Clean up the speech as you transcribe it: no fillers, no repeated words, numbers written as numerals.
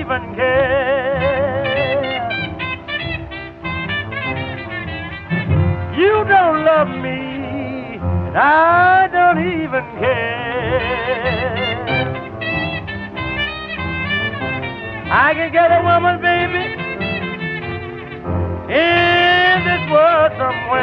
even care. You don't love me, and I don't even care. I can get a woman, baby, in this world somewhere.